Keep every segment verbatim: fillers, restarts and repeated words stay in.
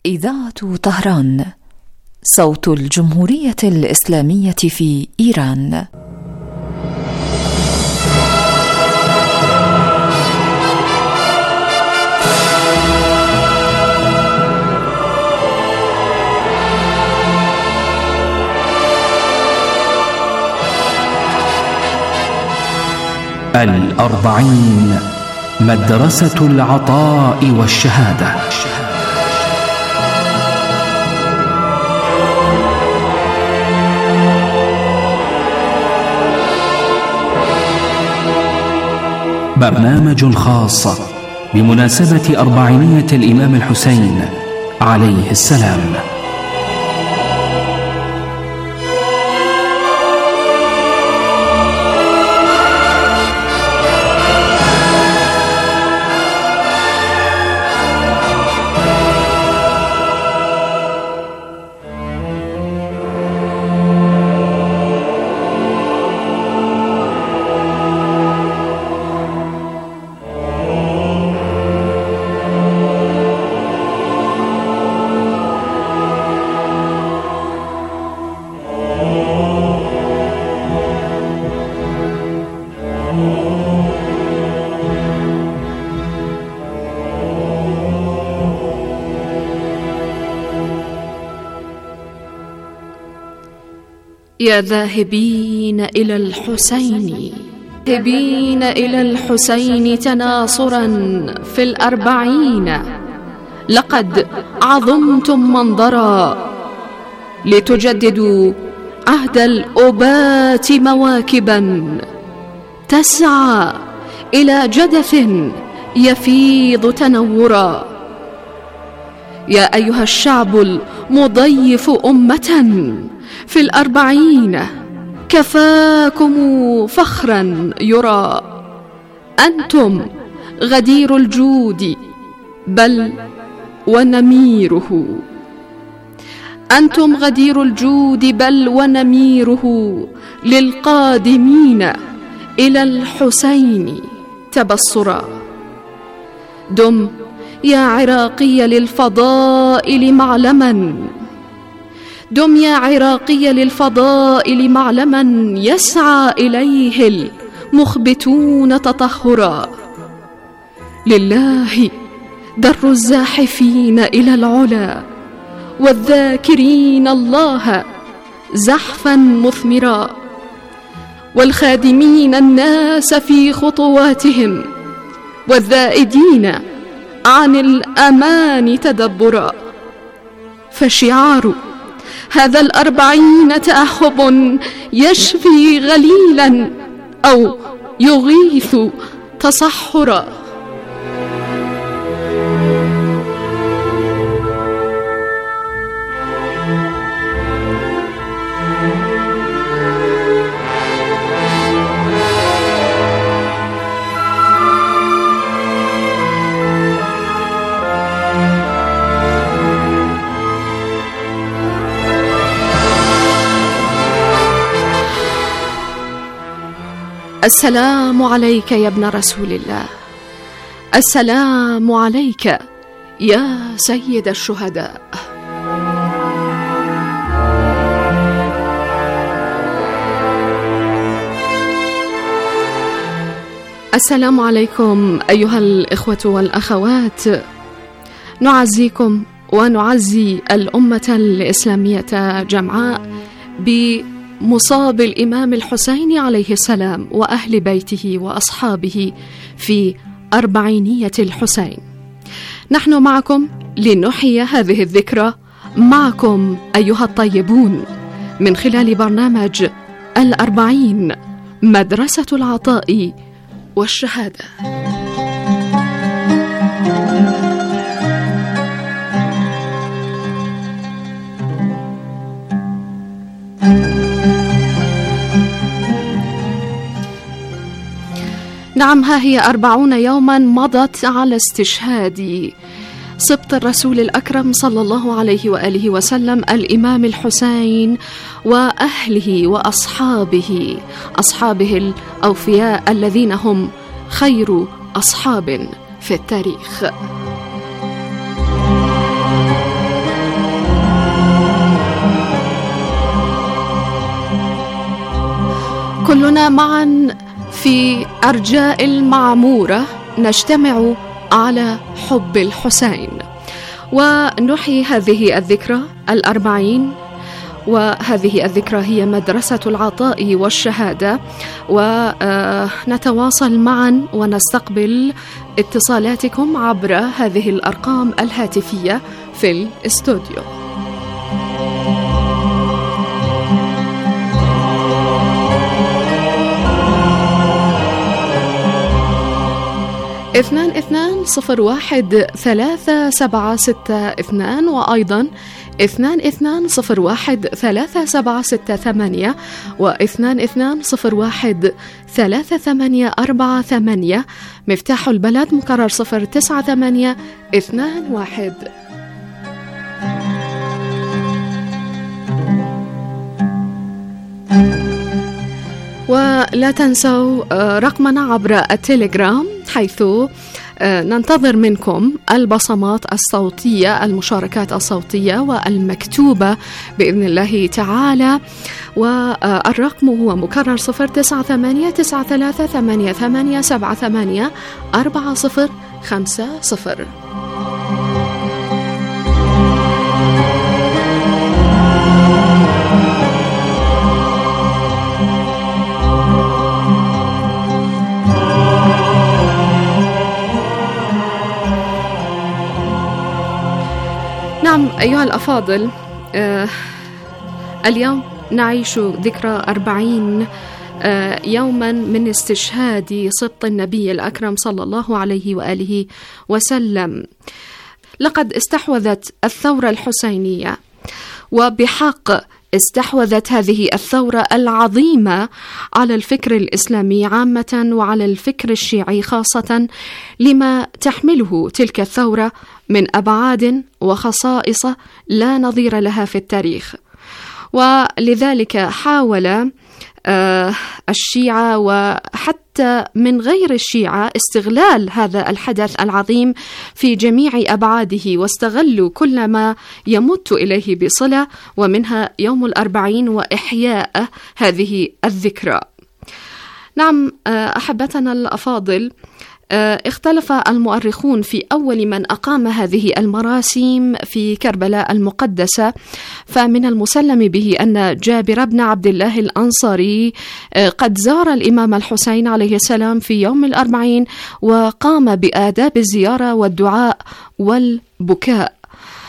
إذاعة طهران، صوت الجمهورية الإسلامية في إيران. الأربعين، مدرسة العطاء والشهادة. برنامج خاص بمناسبة أربعينية الإمام الحسين عليه السلام. يا ذاهبين إلى الحسين، ذاهبين إلى الحسين تناصرا في الأربعين، لقد عظمتم منظرا لتجددوا عهد الأبات مواكبا تسعى إلى جدث يفيض تنورا. يا أيها الشعب المضيف أمة في الأربعين، كفاكم فخرا يرى. أنتم غدير الجود بل ونميره، أنتم غدير الجود بل ونميره، للقادمين إلى الحسين تبصرا. دم يا عراقي للفضائل معلما، دم يا عراقي للفضائل معلما، يسعى إليه المخبتون تطهرا. لله در الزاحفين إلى العلا، والذاكرين الله زحفا مثمرا، والخادمين الناس في خطواتهم، والذائدين عن الأمان تدبرا. فشعار هذا الأربعين تأهب يشفي غليلا أو يغيث تصحرا. السلام عليك يا ابن رسول الله، السلام عليك يا سيد الشهداء. السلام عليكم أيها الإخوة والأخوات، نعزيكم ونعزي الأمة الإسلامية جمعاء بمصاب الإمام الحسين عليه السلام وأهل بيته وأصحابه في أربعينية الحسين. نحن معكم لنحيي هذه الذكرى معكم أيها الطيبون من خلال برنامج الأربعين، مدرسة العطاء والشهادة. نعم، ها هي أربعون يوما مضت على استشهاد سبط الرسول الأكرم صلى الله عليه وآله وسلم الإمام الحسين وأهله وأصحابه، أصحابه الأوفياء الذين هم خير أصحاب في التاريخ. كنا معا في أرجاء المعمورة نجتمع على حب الحسين، ونحيي هذه الذكرى الأربعين، وهذه الذكرى هي مدرسة العطاء والشهادة. ونتواصل معا ونستقبل اتصالاتكم عبر هذه الأرقام الهاتفية في الاستوديو. اثنان اثنان صفر واحد ثلاثة سبعة ستة اثنان، وأيضا اثنان اثنان صفر واحد ثلاثة سبعة ستة ثمانية، واثنان اثنان صفر واحد ثلاثة ثمانية أربعة ثمانية. مفتاح البلد مكرر صفر تسعة ثمانية اثنان واحد. ولا تنسوا رقمنا عبر التليجرام، حيث ننتظر منكم البصمات الصوتية، المشاركات الصوتية والمكتوبة بإذن الله تعالى. والرقم هو مكرر صفر تسعة ثمانية تسعة ثلاثة ثمانية ثمانية سبعة ثمانية أربعة صفر خمسة صفر. نعم أيها الأفاضل، آه اليوم نعيش ذكرى أربعين آه يوما من استشهاد سبط النبي الأكرم صلى الله عليه وآله وسلم. لقد استحوذت الثورة الحسينية، وبحق استحوذت هذه الثورة العظيمة على الفكر الإسلامي عامة وعلى الفكر الشيعي خاصة، لما تحمله تلك الثورة من أبعاد وخصائص لا نظير لها في التاريخ. ولذلك حاول آه الشيعة وحتى من غير الشيعة استغلال هذا الحدث العظيم في جميع أبعاده، واستغلوا كل ما يمت إليه بصلة، ومنها يوم الأربعين وإحياء هذه الذكرى. نعم أحبتنا الأفاضل، اختلف المؤرخون في أول من أقام هذه المراسم في كربلاء المقدسة، فمن المسلم به أن جابر بن عبد الله الأنصاري قد زار الإمام الحسين عليه السلام في يوم الأربعين، وقام بآداب الزيارة والدعاء والبكاء.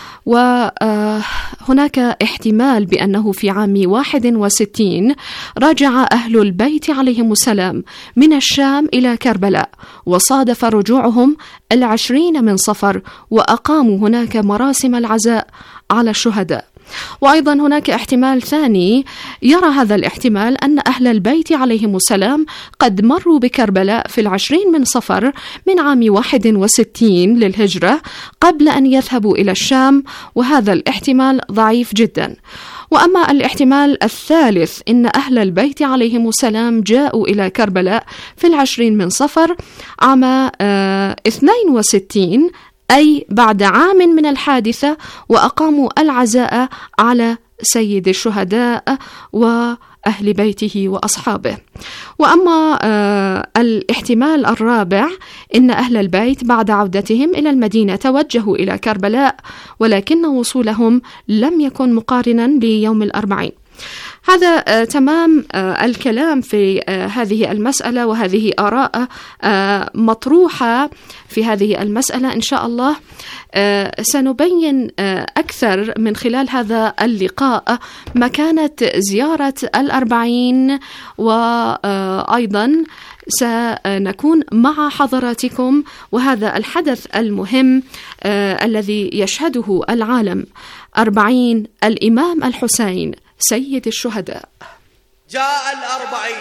وهناك احتمال بأنه في عام واحد وستين رجع أهل البيت عليهم السلام من الشام إلى كربلاء، وصادف رجوعهم العشرين من صفر، وأقاموا هناك مراسم العزاء على الشهداء. وأيضا هناك احتمال ثاني يرى هذا الاحتمال أن أهل البيت عليهم السلام قد مروا بكربلاء في العشرين من صفر من عام واحد وستين للهجرة قبل أن يذهبوا إلى الشام، وهذا الاحتمال ضعيف جدا. وأما الاحتمال الثالث إن أهل البيت عليهم السلام جاءوا إلى كربلاء في العشرين من صفر عام اه اثنين وستين، أي بعد عام من الحادثة، وأقاموا العزاء على سيد الشهداء وأهل بيته وأصحابه. وأما آه الاحتمال الرابع إن أهل البيت بعد عودتهم إلى المدينة توجهوا إلى كربلاء، ولكن وصولهم لم يكن مقارنا ليوم الأربعين. هذا آه تمام آه الكلام في آه هذه المسألة، وهذه آراء آه مطروحة في هذه المسألة. إن شاء الله آه سنبين آه أكثر من خلال هذا اللقاء مكانة زيارة الأربعين، وأيضا سنكون مع حضراتكم وهذا الحدث المهم آه الذي يشهده العالم، أربعين الإمام الحسين سيد الشهداء. جاء الأربعين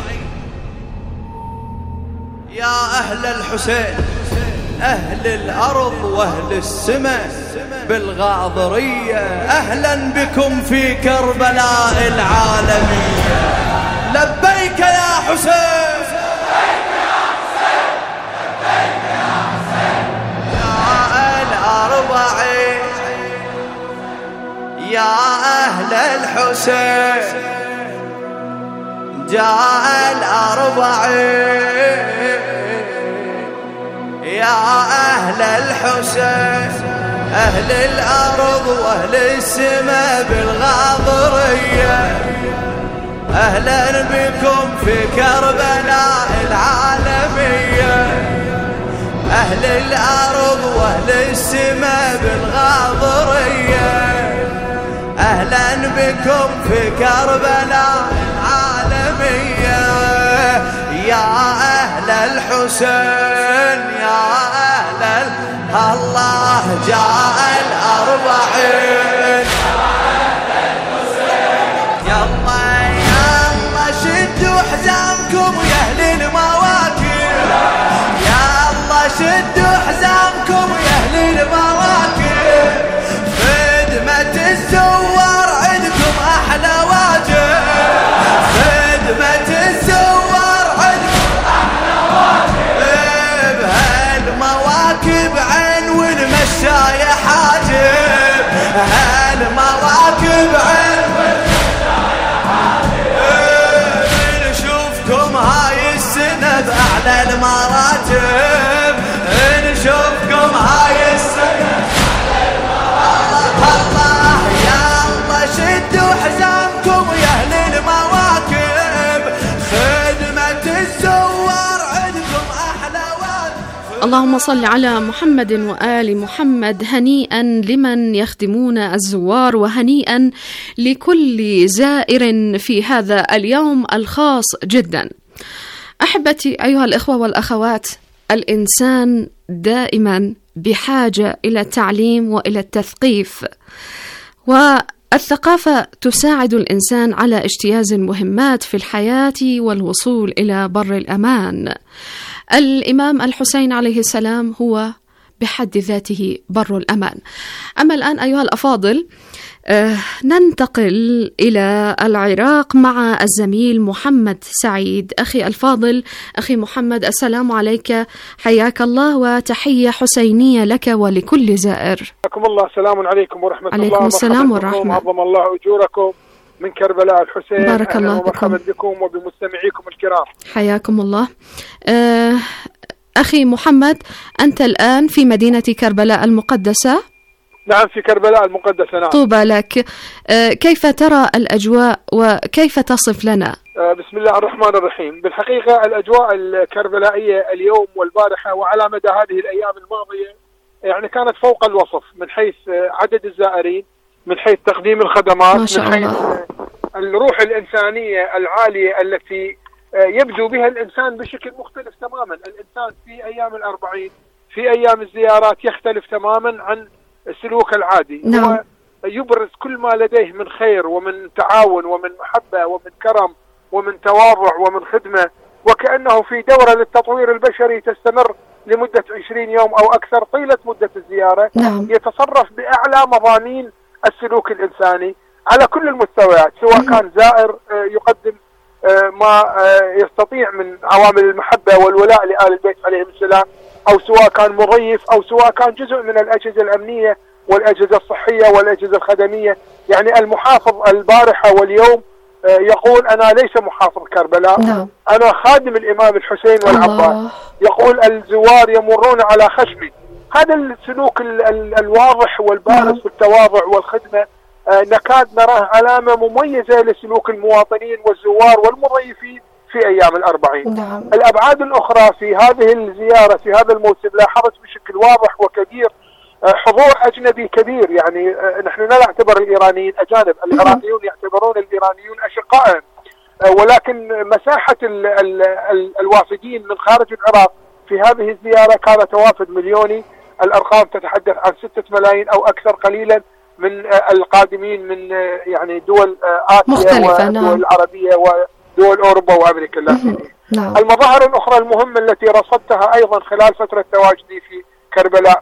يا أهل الحسين، أهل الأرض وأهل السماء بالغاضرية، أهلا بكم في كربلاء العالمية. لبيك يا حسين، لبيك يا حسين، لبيك يا حسين. يا الأربعين يا أهل الحسين، جاء الأربعين يا أهل الحسين أهل الأرض وأهل السماء بالغاضرية أهلا بكم في كربلاء العالمية أهل الأرض وأهل السماء بالغاضرية أهلا بكم في كربلاء العالمية يا أهل الحسين يا أهل الله جاء الأربعين يلا يلا شدوا حزامكم يا أهل المواكب يلا شدوا حزامكم يا أهل المواكب خدمة الزوار عندكم أحلى واجب خدمة الزوار عندكم أحلى واجب بهالمواكب عين والمشاية حاجب هالمواكب عين والمشاية حاجب نشوفكم هاي السنة بأعلى المراتب نشوفكم هاي السنة الله يلا شدوا حزامكم يا أهل المواكب خدمة الزوار عندكم أحلى واجب. اللهم صل على محمد وآل محمد. هنيئا لمن يخدمون الزوار وهنيئا لكل زائر في هذا اليوم الخاص جدا. أحبتي أيها الإخوة والأخوات، الإنسان دائما بحاجة إلى التعليم وإلى التثقيف، والثقافة تساعد الإنسان على اجتياز المهمات في الحياة والوصول إلى بر الأمان. الإمام الحسين عليه السلام هو بحد ذاته بر الأمان. أما الآن أيها الأفاضل آه ننتقل إلى العراق مع الزميل محمد سعيد. أخي الفاضل أخي محمد، السلام عليك، حياك الله وتحية حسينية لك ولكل زائر. حياكم الله. السلام عليكم ورحمة الله. عليكم السلام والرحمة. عظم الله أجوركم من كربلاء الحسين. بارك الله بكم. مرحبا بكم وبمستمعيكم الكرام. حياكم الله. آه أخي محمد، أنت الآن في مدينة كربلاء المقدسة. نعم، في كربلاء المقدسة. نعم. طوبى لك. آه كيف ترى الأجواء وكيف تصف لنا؟ آه بسم الله الرحمن الرحيم. بالحقيقة الأجواء الكربلائية اليوم والبارحة وعلى مدى هذه الأيام الماضية يعني كانت فوق الوصف من حيث عدد الزائرين، من حيث تقديم الخدمات، ما شاء من حيث الله. الروح الإنسانية العالية التي يبدو بها الإنسان بشكل مختلف تماما. الإنسان في أيام الأربعين في أيام الزيارات يختلف تماما عن السلوك العادي. نعم. هو يبرز كل ما لديه من خير ومن تعاون ومن محبة ومن كرم ومن تواضع ومن خدمة، وكأنه في دورة للتطوير البشري تستمر لمدة عشرين يوم أو أكثر طيلة مدة الزيارة. نعم. يتصرف بأعلى مضامين السلوك الإنساني على كل المستويات، سواء كان زائر يقدم ما يستطيع من عوامل المحبة والولاء لآل البيت عليهم السلام، أو سواء كان مضيف، أو سواء كان جزء من الأجهزة الأمنية والأجهزة الصحية والأجهزة الخدمية. يعني المحافظ البارحة واليوم يقول أنا ليس محافظ كربلاء، نعم. أنا خادم الإمام الحسين والعباس. يقول الزوار يمرون على خشمي. هذا السلوك ال ال الواضح والبارز، نعم. في التواضع والخدمة آه نكاد نراه علامة مميزة لسلوك المواطنين والزوار والمضيفين في أيام الأربعين. نعم. الأبعاد الأخرى في هذه الزيارة في هذا الموسم لاحظت بشكل واضح وكبير آه حضور أجنبي كبير. يعني آه نحن لا نعتبر الإيرانيين أجانب، العراقيون يعتبرون الإيرانيون أشقاء، آه ولكن مساحة ال ال ال الوافدين من خارج العراق في هذه الزيارة كان توافد مليوني. الأرقام تتحدث عن ستة ملايين أو أكثر قليلا من القادمين من يعني دول آسيا ودول نعم. العربية ودول أوروبا وأمريكا اللاتينية. نعم. المظاهر الأخرى المهمة التي رصدتها أيضا خلال فترة تواجدي في كربلاء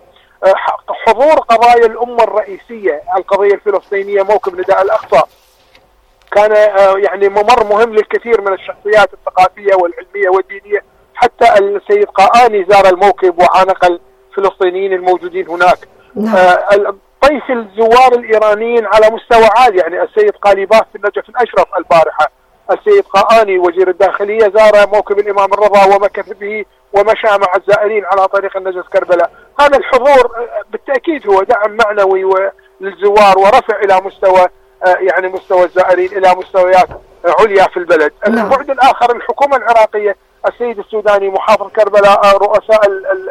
حضور قضايا الأمة الرئيسية، القضية الفلسطينية، موكب نداء الأقصى، كان يعني ممر مهم للكثير من الشخصيات الثقافية والعلمية والدينية. حتى السيد قاآني زار الموكب وعانق الفلسطينيين الموجودين هناك. نعم. آه طيف الزوار الإيرانيين على مستوى عالي. يعني السيد قاليباف في النجف الأشرف البارحة السيد قاآني وزير الداخلية زار موكب الإمام الرضا ومكث به ومشى مع الزائرين على طريق النجف كربلاء. هذا الحضور بالتأكيد هو دعم معنوي للزوار ورفع إلى مستوى يعني مستوى الزائرين إلى مستويات عليا في البلد. البعد الآخر الحكومة العراقية، السيد السوداني محافظ كربلاء، رؤساء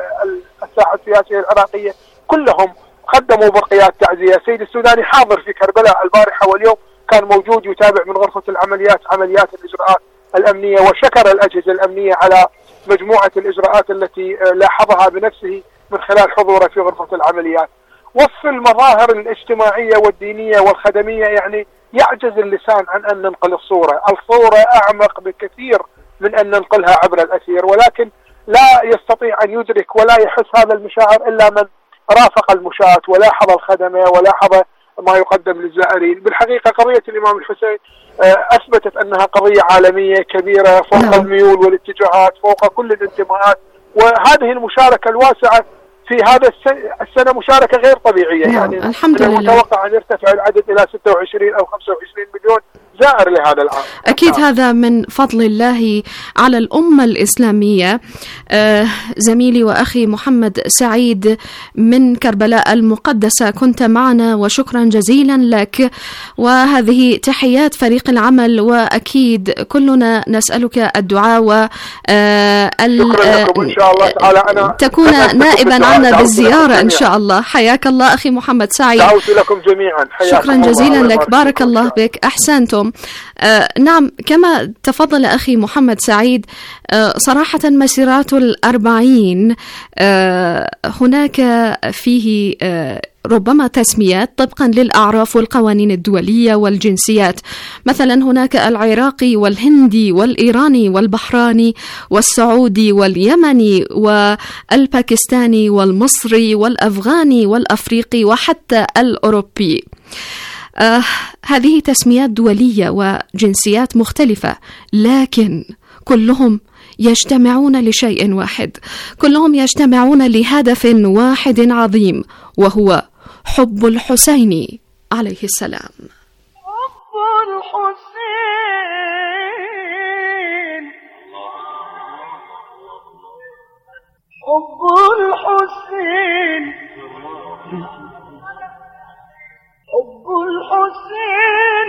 الساحة السياسية العراقية كلهم قدموا برقيات تعزية. السيد السوداني حاضر في كربلاء البارحة واليوم كان موجود يتابع من غرفة العمليات عمليات الإجراءات الأمنية، وشكر الأجهزة الأمنية على مجموعة الإجراءات التي لاحظها بنفسه من خلال حضوره في غرفة العمليات. وصف المظاهر الاجتماعية والدينية والخدمية يعني يعجز اللسان عن أن ننقل الصورة. الصورة أعمق بكثير من أن ننقلها عبر الأثير، ولكن لا يستطيع أن يدرك ولا يحس هذا المشاعر إلا من رافق المشاة ولاحظ الخدمة ولاحظ ما يقدم للزائرين. بالحقيقة قضية الإمام الحسين أثبتت أنها قضية عالمية كبيرة فوق الميول والاتجاهات، فوق كل الانتماءات، وهذه المشاركة الواسعة في هذا السنة مشاركة غير طبيعية. يعني الحمد لله متوقع أن يرتفع العدد إلى ستة وعشرين أو خمسة وعشرين مليون زائر لهذا العام. أكيد آه. هذا من فضل الله على الأمة الإسلامية. آه زميلي وأخي محمد سعيد من كربلاء المقدسة كنت معنا، وشكرا جزيلا لك، وهذه تحيات فريق العمل، وأكيد كلنا نسألك الدعاء و آه شكرا لكم إن شاء الله تعالى. أنا تكون نائبا عنا بالزيارة إن شاء الله. حياك الله أخي محمد سعيد. دعوت لكم جميعا. شكرا جزيلا لك، بارك الله بك، أحسنتم. آه نعم، كما تفضل أخي محمد سعيد، آه صراحة مسيرات الأربعين آه هناك فيه آه ربما تسميات طبقا للأعراف والقوانين الدولية والجنسيات. مثلا هناك العراقي والهندي والإيراني والبحراني والسعودي واليمني والباكستاني والمصري والأفغاني والأفريقي وحتى الأوروبي. آه هذه تسميات دولية وجنسيات مختلفة، لكن كلهم يجتمعون لشيء واحد، كلهم يجتمعون لهدف واحد عظيم، وهو حب الحسين عليه السلام. حب الحسين، حب الحسين، حب الحسين،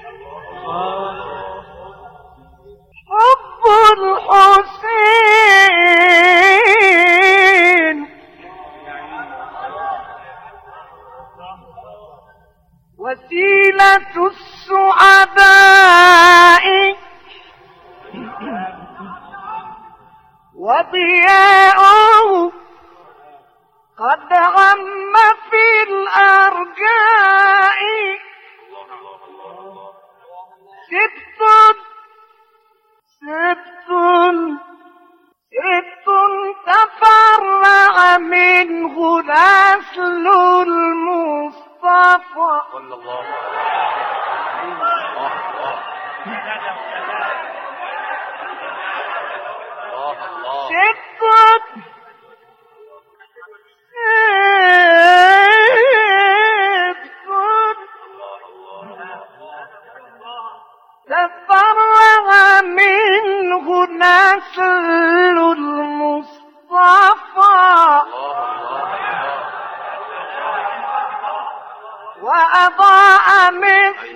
حب الحسين، وسيلة السعداء وضياءه قد عم في الأرجاء. سبت سبت سبت تفرع منه نسل المصطفى صلى الله عليه وسلم. سبت تفرع منه نسل المصطفى وأضاء مصر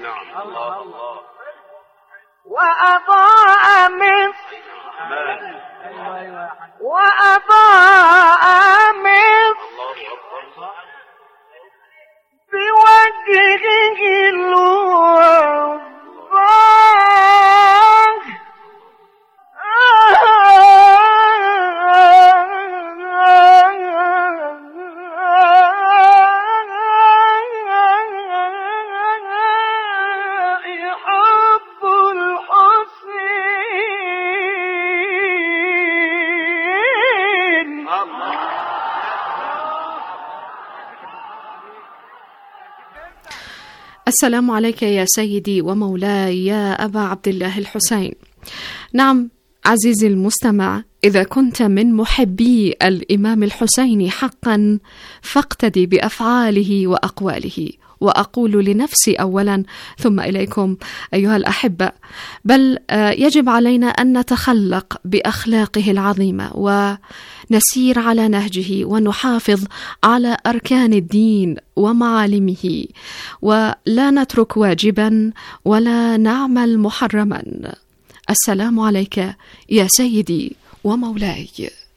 وأضاء مصر وأضاء مصر بوجهه الوفاء. السلام عليك يا سيدي ومولاي يا أبا عبد الله الحسين. نعم، عزيزي المستمع، إذا كنت من محبي الإمام الحسين حقا فاقتدي بأفعاله وأقواله. وأقول لنفسي أولا ثم إليكم أيها الأحبة، بل يجب علينا أن نتخلق بأخلاقه العظيمة ونسير على نهجه ونحافظ على أركان الدين ومعالمه، ولا نترك واجبا ولا نعمل محرما. السلام عليك يا سيدي ومولاي.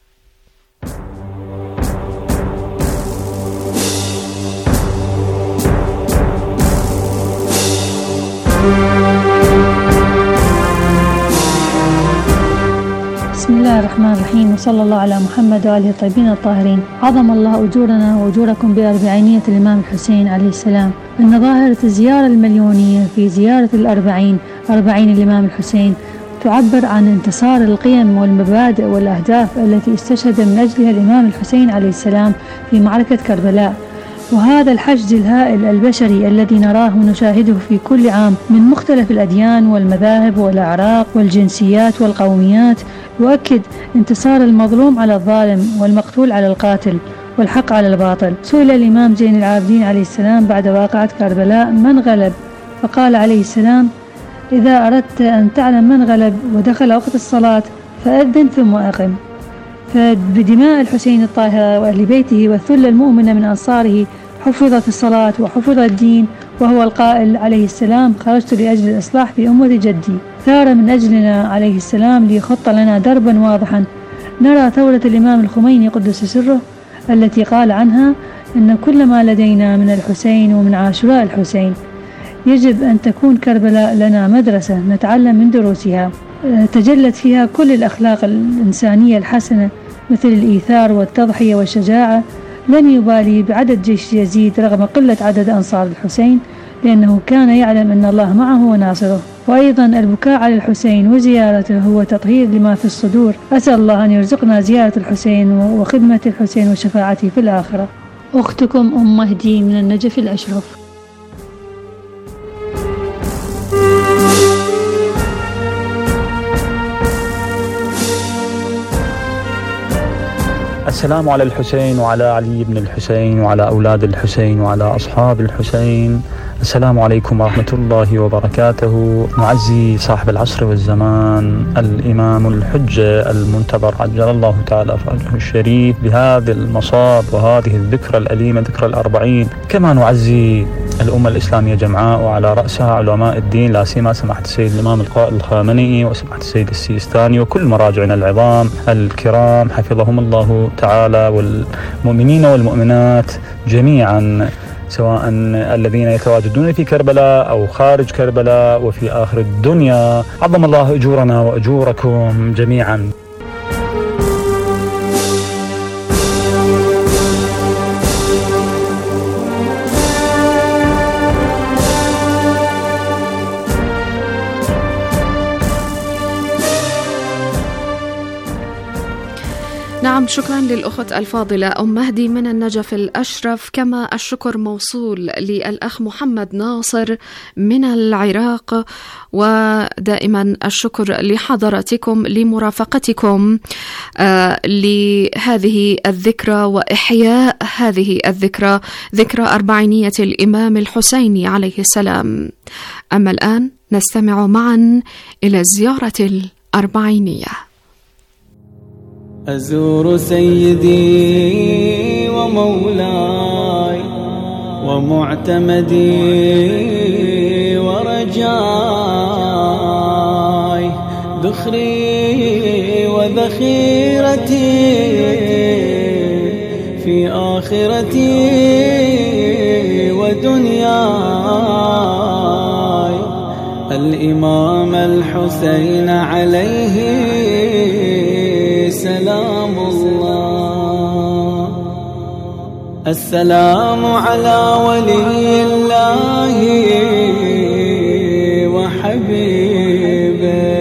بسم الله الرحمن الرحيم، وصلى الله على محمد وآله الطيبين الطاهرين. عظم الله أجورنا وأجوركم بأربعينية الإمام الحسين عليه السلام، أن ظاهرة الزيارة المليونية في زيارة الأربعين أربعين الإمام الحسين تعبر عن انتصار القيم والمبادئ والأهداف التي استشهد من أجلها الإمام الحسين عليه السلام في معركة كربلاء. وهذا الحشد الهائل البشري الذي نراه ونشاهده في كل عام من مختلف الأديان والمذاهب والأعراق والجنسيات والقوميات يؤكد انتصار المظلوم على الظالم والمقتول على القاتل والحق على الباطل. سئل الإمام زين العابدين عليه السلام بعد واقعة كربلاء من غلب، فقال عليه السلام: إذا أردت أن تعلم من غلب ودخل وقت الصلاة فأذن ثم أقم. فبدماء الحسين الطاهرة وأهل بيته والثلة المؤمنة من أنصاره حفظت الصلاة وحفظ الدين، وهو القائل عليه السلام: خرجت لأجل الإصلاح في أمة جدي. ثار من أجلنا عليه السلام ليخط لنا دربا واضحا. نرى ثورة الإمام الخميني قدس سره التي قال عنها إن كل ما لدينا من الحسين ومن عاشوراء الحسين. يجب أن تكون كربلاء لنا مدرسة نتعلم من دروسها، تجلت فيها كل الأخلاق الإنسانية الحسنة مثل الإيثار والتضحية والشجاعة. لم يبالي بعدد جيش يزيد رغم قلة عدد أنصار الحسين، لأنه كان يعلم أن الله معه وناصره. وأيضا البكاء على الحسين وزيارته هو تطهير لما في الصدور. أسأل الله أن يرزقنا زيارة الحسين وخدمة الحسين وشفاعته في الآخرة. أختكم أم مهدي من النجف الأشرف. السلام على الحسين وعلى علي بن الحسين وعلى أولاد الحسين وعلى أصحاب الحسين. السلام عليكم ورحمة الله وبركاته. معزي صاحب العصر والزمان الإمام الحجة المنتظر عجل الله تعالى فرجه الشريف بهذا المصاب وهذه الذكرى الأليمة، ذكرى الأربعين. كما نعزي الأمة الإسلامية جمعاء وعلى رأسها علماء الدين، لا سيما سماحة السيد الإمام القائد الخامنئي وسماحة السيد السيستاني وكل مراجعنا العظام الكرام حفظهم الله تعالى، والمؤمنين والمؤمنات جميعا، سواء الذين يتواجدون في كربلاء أو خارج كربلاء وفي آخر الدنيا. عظم الله أجورنا وأجوركم جميعا. نعم، شكرا للأخت الفاضلة أم مهدي من النجف الأشرف، كما الشكر موصول للأخ محمد ناصر من العراق، ودائما الشكر لحضراتكم لمرافقتكم آه لهذه الذكرى وإحياء هذه الذكرى، ذكرى أربعينية الإمام الحسين عليه السلام. أما الآن نستمع معا إلى الزيارة الأربعينية. أزور سيدي ومولاي ومعتمدي ورجاي، ذخري وذخيرتي في آخرتي ودنياي، الإمام الحسين عليه سلام الله. السلام على ولي الله وحبيبه،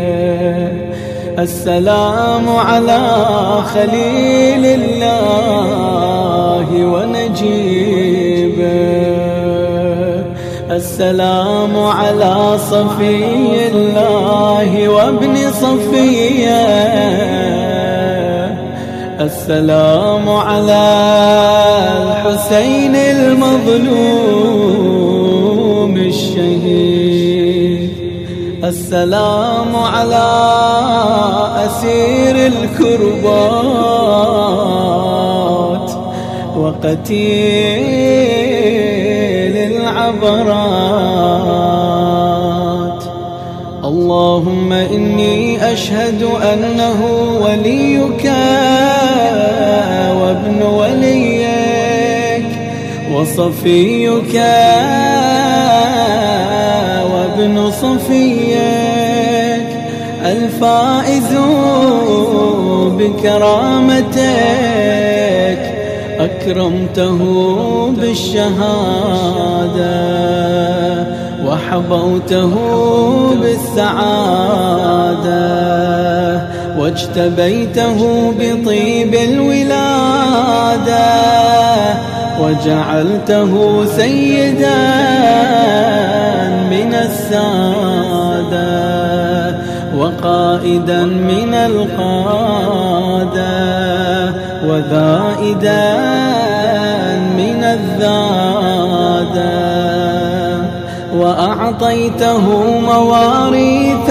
السلام على خليل الله ونجيبه، السلام على صفي الله وابن صفية، السلام على الحسين المظلوم الشهيد، السلام على أسير الكربات وقتيل العبرات. اللهم إني أشهد أنه وليك وابن وليك وصفيك وابن صفيك، الفائز بكرامتك، أكرمته بالشهادة وحبوته بالسعادة، واجتبيته بطيب الولادة، وجعلته سيدا من السادة، وقائدا من القادة، وذائدا من الذادة، وأعطيته مواريث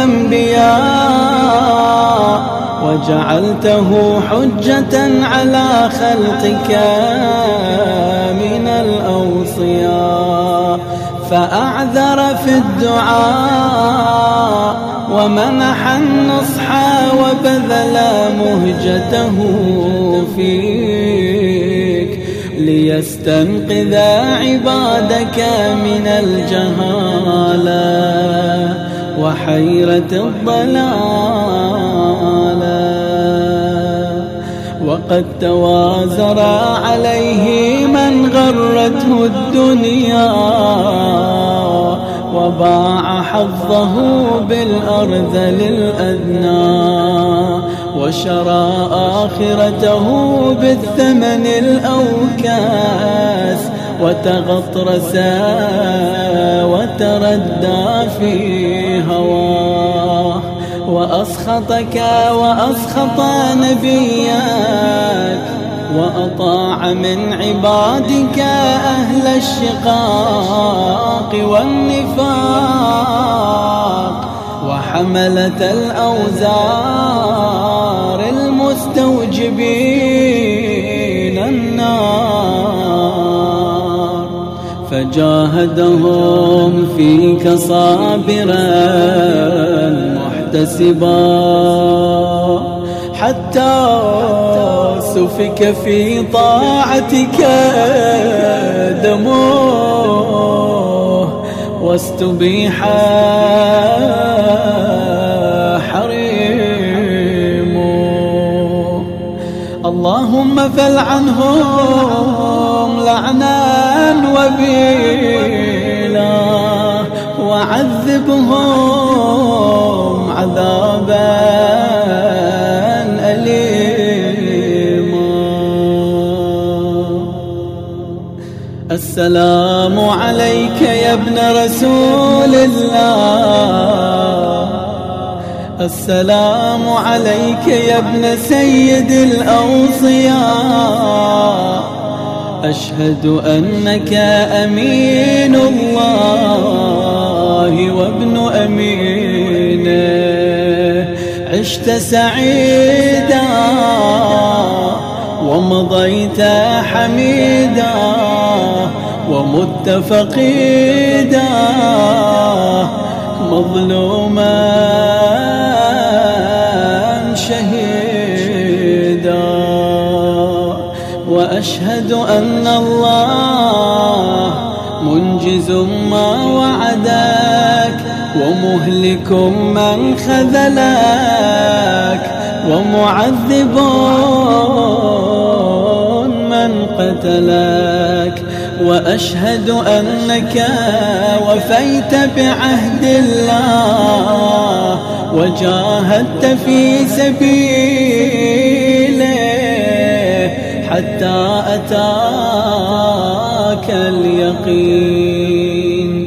الأنبياء، وجعلته حجة على خلقك من الأوصياء، فأعذر في الدعاء ومنح النصح وبذل مهجته فيك، ليستنقذ عبادك من الجهالة وحيرة الضلالة. وقد توازر عليه من غرته الدنيا، وباع حظه بالأرذل الأدنى، وشرى آخرته بالثمن الأوكاس، وتغطرس وتردى في هواه، وأسخطك وأسخط نبيك، وأطاع من عبادك أهل الشقاق والنفاق، وحملة الأوزار المستوجبين النار، فجاهدهم فيك صابرا محتسبا، حتى سفك في طاعتك دمه، واستبيح حريمه. اللهم فلعنهم لعنا وبيلا، وعذبهم عذابا أليما. السلام عليك يا ابن رسول الله، السلام عليك يا ابن سيد الأوصياء، أشهد أنك أمين الله وابن أمينه، عشت سعيدا ومضيت حميدا، ومت فقيدا مظلوما شهيدا، وأشهد أن الله منجز ما وعدك، ومهلك من خذلك، ومعذب من قتلك، وأشهد أنك وفيت بعهد الله، وجاهدت في سبيله حتى أتاك اليقين.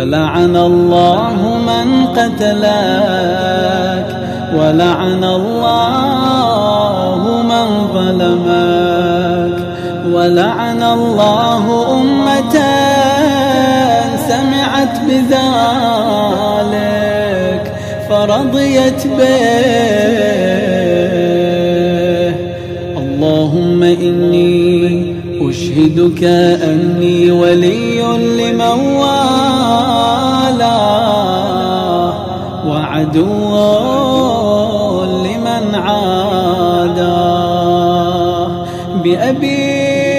فلعن الله من قتلك ولعن الله من ظلمك ولعن الله أمة سمعت بذلك فرضيت به. اللهم إني أشهدك أني ولي لمن والاه وعدو لمن عاداه. بأبي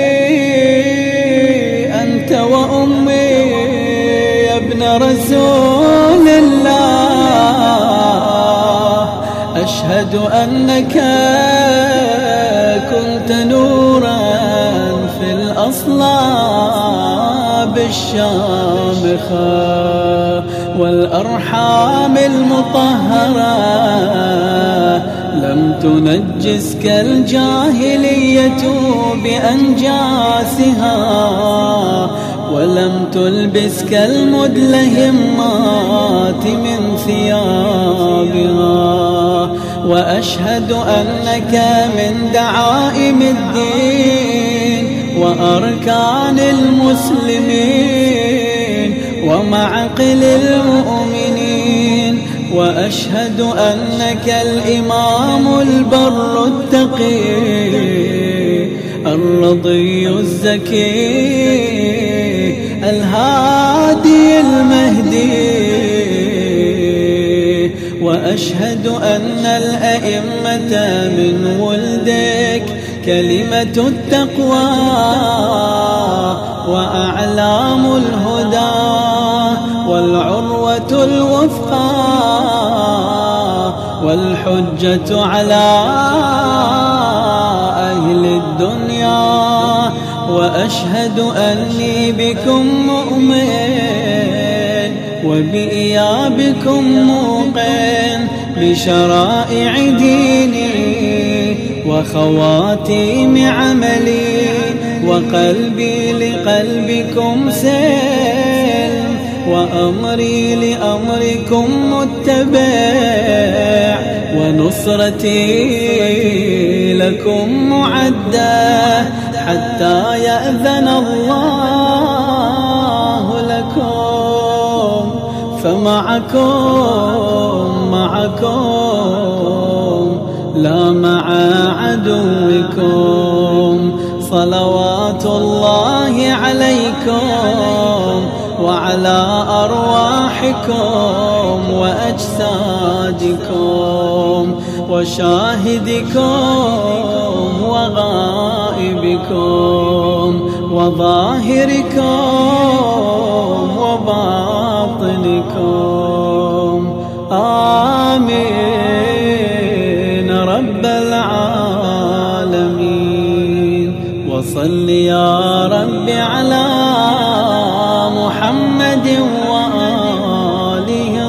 أنت وأمي يا ابن رسول الله، أشهد أنك كنت نورا في الأصلاب الشامخة والأرحام المطهرة، لم تنجسك الجاهلية بأنجاسها ولم تلبسك المدلهمات من ثيابها. وأشهد أنك من دعائم الدين وأركان المسلمين ومعقل المؤمنين. وأشهد أنك الإمام البر التقي الرضي الزكي الهادي المهدي. وأشهد أن الأئمة من ولدك كلمة التقوى وأعلام الهدى والعروة الوثقى والحجة على أهل الدنيا. وأشهد أني بكم مؤمن وبإيابكم موقن بشرائع ديني وخواتيم عملي، وقلبي لقلبكم سلم وأمري لأمركم متبع، ونصرتي لكم معدة حتى يأذن الله لكم. فمعكم معكم لا مع عدوكم. صلوات الله عليكم وعلى أرواحكم وأجسادكم وشاهدكم وغائبكم وظاهركم وباطنكم. آمين رب العالمين. وصل يا رب على محمد وآله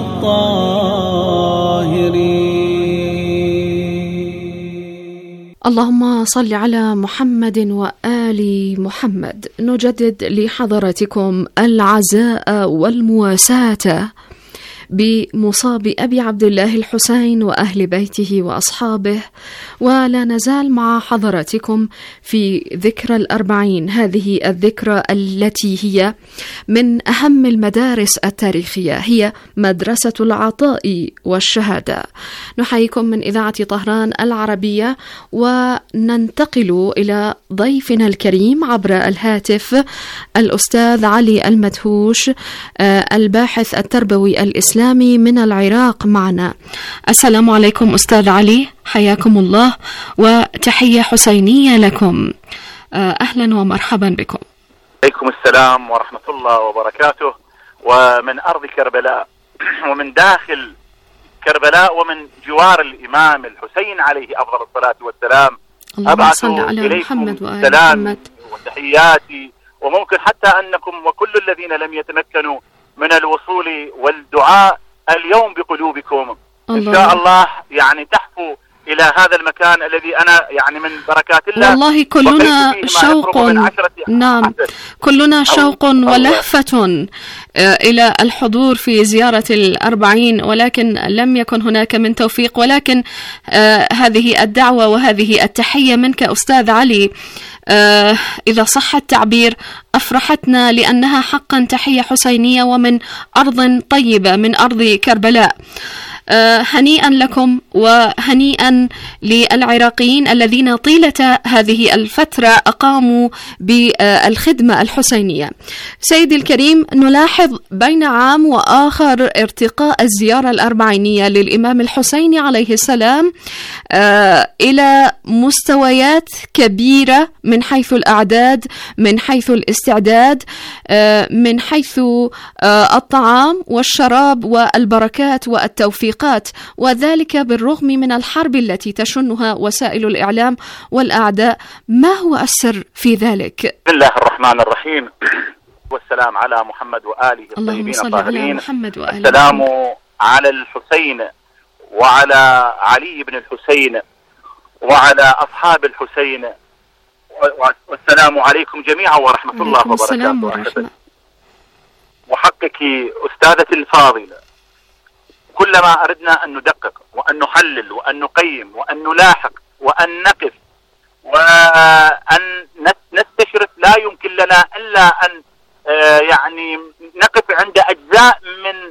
الطاهرين. اللهم صل على محمد وآل محمد. نجدد لحضراتكم العزاء والمواساة بمصاب أبي عبد الله الحسين وأهل بيته وأصحابه، ولا نزال مع حضراتكم في ذكرى الأربعين، هذه الذكرى التي هي من أهم المدارس التاريخية، هي مدرسة العطاء والشهادة. نحييكم من إذاعة طهران العربية، وننتقل إلى ضيفنا الكريم عبر الهاتف الأستاذ علي المدهوش، الباحث التربوي الإسلامي من العراق معنا. السلام عليكم أستاذ علي، حياكم الله وتحية حسينية لكم. أهلا ومرحبا بكم. عليكم السلام ورحمة الله وبركاته. ومن أرض كربلاء ومن داخل كربلاء ومن جوار الإمام الحسين عليه أفضل الصلاة والسلام، أبعث إليكم السلام وتحياتي، وممكن حتى أنكم وكل الذين لم يتمكنوا من الوصول والدعاء اليوم بقلوبكم الله. إن شاء الله يعني تحفو إلى هذا المكان الذي أنا يعني من بركات الله. والله كلنا شوق، نعم كلنا شوق ولهفة إلى الحضور في زيارة الأربعين، ولكن لم يكن هناك من توفيق. ولكن آه هذه الدعوة وهذه التحية منك أستاذ علي، آه إذا صح التعبير، أفرحتنا لأنها حقا تحية حسينية ومن أرض طيبة، من أرض كربلاء. آه هنيئا لكم وهنيئا للعراقيين الذين طيلة هذه الفترة أقاموا بالخدمة الحسينية. سيدي الكريم، نلاحظ بين عام وآخر ارتقاء الزيارة الأربعينية للإمام الحسين عليه السلام آه إلى مستويات كبيرة من حيث الأعداد، من حيث الاستعداد، آه من حيث آه الطعام والشراب والبركات والتوفيق، وذلك بالرغم من الحرب التي تشنها وسائل الإعلام والأعداء. ما هو السر في ذلك؟ بسم الله الرحمن الرحيم، والسلام على محمد وآله الطيبين الطاهرين. السلام على الحسين وعلى علي بن الحسين وعلى أصحاب الحسين، والسلام عليكم جميعا ورحمة الله وبركاته. وحقك أستاذتي الفاضلة، كلما أردنا أن ندقق وأن نحلل وأن نقيم وأن نلاحق وأن نقف وأن نستشرف، لا يمكن لنا إلا أن يعني نقف عند أجزاء من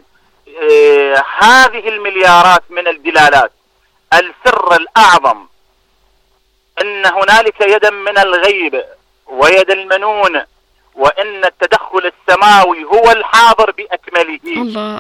هذه المليارات من الدلالات. السر الأعظم أن هنالك يدا من الغيب ويد المنون، وأن التدخل السماوي هو الحاضر بأكمله. الله.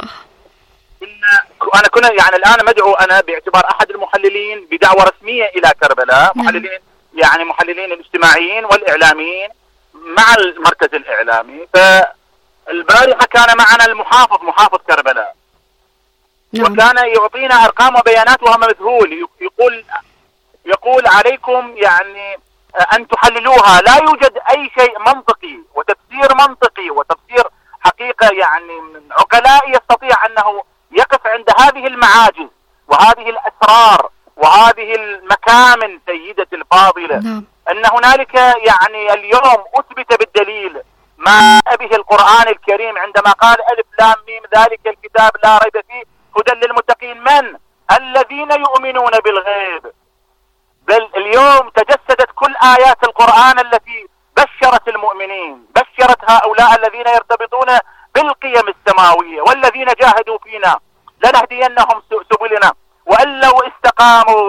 أنا كنا يعني الآن مدعو أنا باعتبار أحد المحللين بدعوة رسمية إلى كربلاء، محللين يعني محللين الاجتماعيين والإعلاميين مع المركز الإعلامي. فالبارحة كان معنا المحافظ، محافظ كربلاء، وكان يعطينا أرقام وبيانات وهو مذهول، يقول يقول عليكم يعني أن تحللوها. لا يوجد أي شيء منطقي وتفسير منطقي وتفسير حقيقة يعني عقلاء يستطيع أنه يقف عند هذه المعاجز وهذه الأسرار وهذه المكامن. سيدتي الفاضلة، نعم. أن هنالك يعني اليوم أثبت بالدليل ما به القرآن الكريم عندما قال ألف لام ميم ذلك الكتاب لا ريب فيه هدى للمتقين. من؟ الذين يؤمنون بالغيب. بل اليوم تجسدت كل آيات القرآن التي بشرت المؤمنين، بشرت هؤلاء الذين يرتبطون بالقيم السماوية، والذين جاهدوا فينا لنهدينهم سبلنا وأن لو استقاموا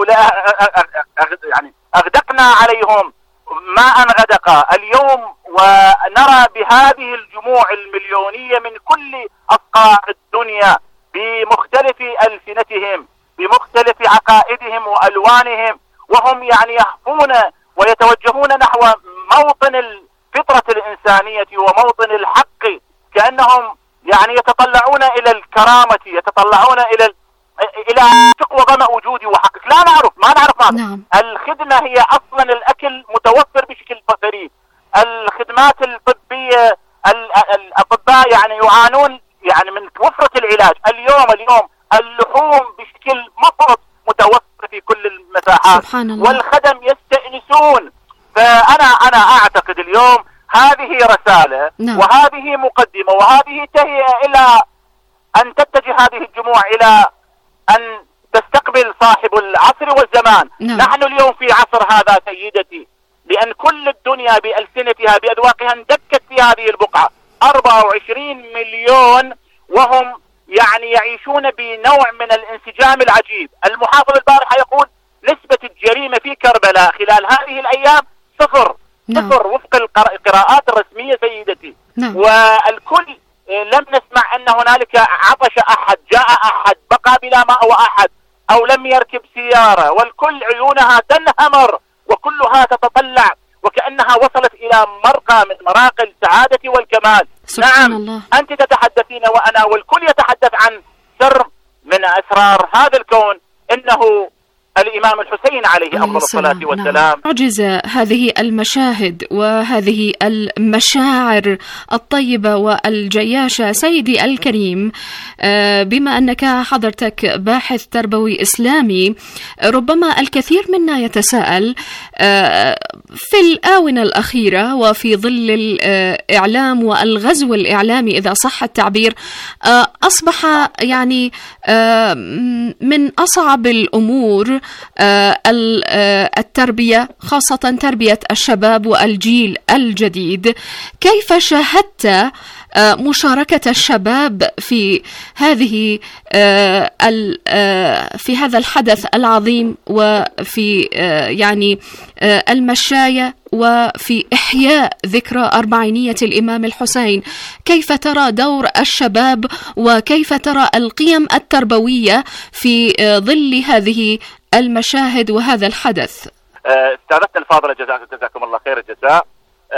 يعني أغدقنا عليهم ماء غدقا. اليوم ونرى بهذه الجموع المليونية من كل أصقاع الدنيا بمختلف ألسنتهم بمختلف عقائدهم وألوانهم، وهم يعني يهفون ويتوجهون نحو موطن الفطرة الإنسانية وموطن الحق، كأنهم يعني يتطلعون إلى الكرامة، يتطلعون إلى إلى تقوى ظمأ وجودي وحقك. لا نعرف، ما نعرف ماذا. نعم. الخدمة هي أصلا الأكل متوفر بشكل فريد. الخدمات الطبية، الأطباء يعني يعانون يعني من وفرة العلاج. اليوم اليوم اللحوم بشكل مفرط متوفر في كل المساحات، سبحان الله. والخدم يستأنسون. فأنا أنا أعتقد اليوم هذه رسالة، نعم. وهذه مقدمة، وهذه تهيئة إلى أن تتجه هذه الجموع إلى أن تستقبل صاحب العصر والزمان. نعم. نحن اليوم في عصر هذا سيدتي، لأن كل الدنيا بألسنتها بأذواقها اندكت في هذه البقعة. أربعة وعشرين مليون وهم يعني يعيشون بنوع من الانسجام العجيب. المحافظ البارحة يقول نسبة الجريمة في كربلاء خلال هذه الأيام صفر. نعم. صفر وفق القراءات الرسمية سيدتي. نعم. والكل لم نسمع أن هنالك عطش أحد، جاء أحد، بقى بلا ماء أحد، أو لم يركب سيارة، والكل عيونها تنهمر وكلها تتطلع وكأنها وصلت إلى مرقى من مراقي السعادة والكمال. سبحان نعم. الله. أنت تتحدثين وأنا والكل يتحدث عن سر من أسرار هذا الكون، إنه الإمام الحسين عليه أفضل الصلاة والسلام. معجزة هذه المشاهد وهذه المشاعر الطيبة والجياشة. سيدي الكريم، بما أنك حضرتك باحث تربوي إسلامي، ربما الكثير منا يتساءل في الآونة الأخيرة وفي ظل الإعلام والغزو الإعلامي إذا صح التعبير، أصبح يعني من أصعب الأمور التربية، خاصة تربية الشباب والجيل الجديد. كيف شاهدت مشاركة الشباب في هذه في هذا الحدث العظيم، وفي يعني المشاية، وفي إحياء ذكرى أربعينية الإمام الحسين؟ كيف ترى دور الشباب وكيف ترى القيم التربوية في ظل هذه المشاهد وهذا الحدث؟ استاذتنا الفاضلة جزاكم الله خير الجزاء.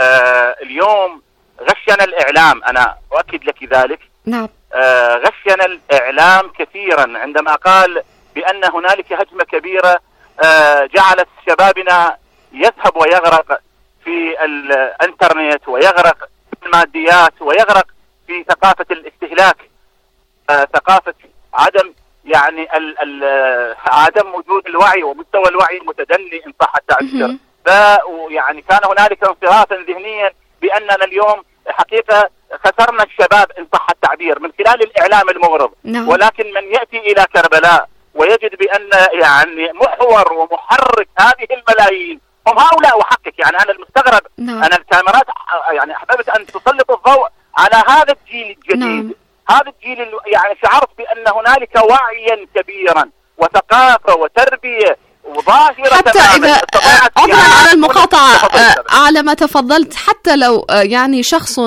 اليوم غشنا الإعلام، أنا أؤكد لك ذلك. نعم. غشنا الإعلام كثيرا عندما قال بأن هنالك هجمة كبيرة جعلت شبابنا يذهب ويغرق في الانترنت، ويغرق في الماديات، ويغرق في ثقافة الاستهلاك، ثقافة عدم يعني ال ال عدم وجود الوعي ومستوى الوعي المتدني إن صح التعبير. فيعني كان هنالك انصرافا ذهنيا بأننا اليوم حقيقة خسرنا الشباب إن صح التعبير من خلال الإعلام المغرض. نعم. ولكن من يأتي إلى كربلاء ويجد بأن يعني محور ومحرك هذه الملايين هم هؤلاء، وحقك يعني أنا المستغرب. نعم. أنا الكاميرات يعني أحببت أن تسلط الضوء على هذا الجيل الجديد. نعم. هذا الجيل يعني شعرت بأن هنالك وعيا كبيرا وثقافة وتربية وظاهرة، حتى إذا عذرا على المقاطعة على ما تفضلت، حتى لو يعني شخص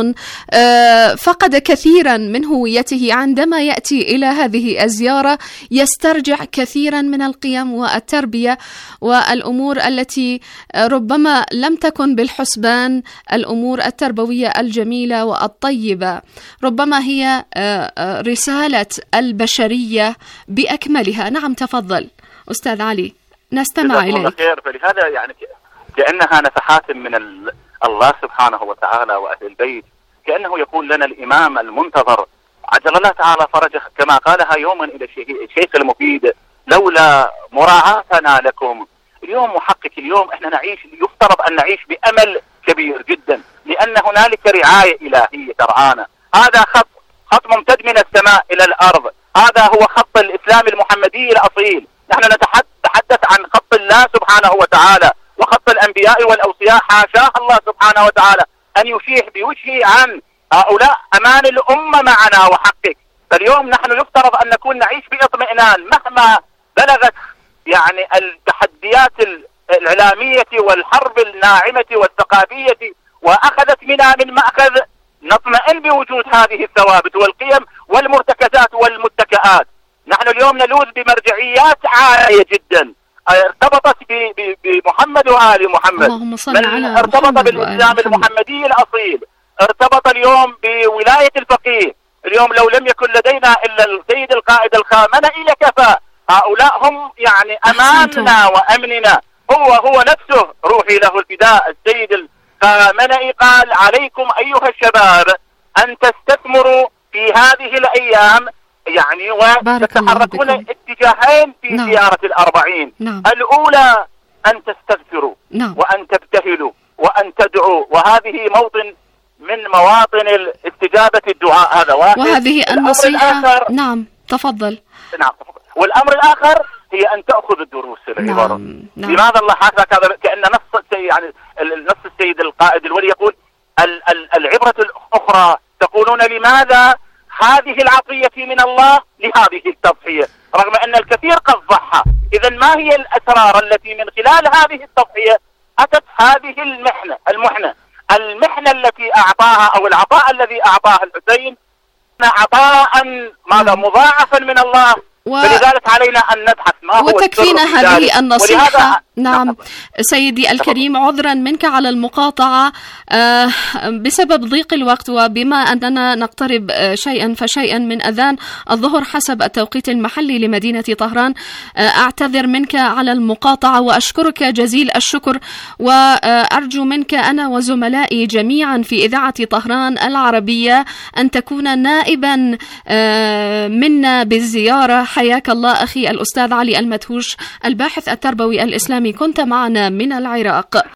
فقد كثيرا من هويته عندما يأتي إلى هذه الزيارة يسترجع كثيرا من القيم والتربية والأمور التي ربما لم تكن بالحسبان، الأمور التربوية الجميلة والطيبة، ربما هي رسالة البشرية بأكملها. نعم تفضل أستاذ علي، نستمع إليك. خير. فلهذا يعني كأنها نفحات من الله سبحانه وتعالى وأهل البيت، كأنه يقول لنا الإمام المنتظر عجل الله تعالى فرجه كما قالها يوما إلى الشيخ المفيد: لولا مراعاتنا لكم. اليوم محقق، اليوم احنا نعيش، يفترض أن نعيش بأمل كبير جدا، لأن هنالك رعاية إلهية ترعانا. هذا خط خط ممتد من السماء إلى الأرض، هذا هو خط الإسلام المحمدي الأصيل. نحن نتحدث عن خط الله سبحانه وتعالى وخط الأنبياء والأوصياء، حاشاه الله سبحانه وتعالى أن يشيح بوجهه عن هؤلاء أمان الأمة معنا وحقك. فاليوم نحن يفترض أن نكون نعيش بإطمئنان مهما بلغت يعني التحديات الإعلامية والحرب الناعمة والثقافية وأخذت منا من مأخذ، نطمئن بوجود هذه الثوابت والقيم والمرتكزات والمتكئات. نحن اليوم نلوذ بمرجعيات عالية جدا ارتبطت بمحمد وآل محمد، اللهم صل على ارتبط بالإسلام المحمدي الأصيل، ارتبط اليوم بولاية الفقيه. اليوم لو لم يكن لدينا إلا السيد القائد الخامنئي لكفى. هؤلاء هم يعني أماننا وأمننا. هو هو نفسه روحي له الفداء السيد الخامنئي قال: عليكم أيها الشباب أن تستثمروا في هذه الأيام يعني وتتحركون اتجاهين في نعم. زيارة الأربعين. نعم. الأولى أن تستغفروا نعم. وأن تبتهلوا وأن تدعوا، وهذه موطن من مواطن الاستجابة الدعاء. هذا واحد. وهذه النصيحة. نعم تفضل. نعم تفضل. والأمر الآخر هي أن تأخذ الدروس العبارة. نعم. نعم. لماذا الله هكذا؟ كأن نص يعني نص السيد القائد الولي يقول ال ال العبرة الأخرى، تقولون لماذا هذه العطية من الله لهذه التضحية رغم أن الكثير قد ضحى؟ إذا ما هي الأسرار التي من خلال هذه التضحية أتت هذه المحنة المحنة المحنة التي أعطاها أو العطاء الذي أعطاها الحسين عطاء ماذا مضاعفا من الله. و... فلذلك علينا أن نبحث ما هو وتكفينا هذه النصيحة نعم سيدي الكريم، عذرا منك على المقاطعة بسبب ضيق الوقت، وبما أننا نقترب شيئا فشيئا من أذان الظهر حسب التوقيت المحلي لمدينة طهران، أعتذر منك على المقاطعة وأشكرك جزيل الشكر، وأرجو منك أنا وزملائي جميعا في إذاعة طهران العربية أن تكون نائبا منا بالزيارة. حياك الله أخي الأستاذ علي المدهوش الباحث التربوي الإسلامي، كنت معنا من العراق.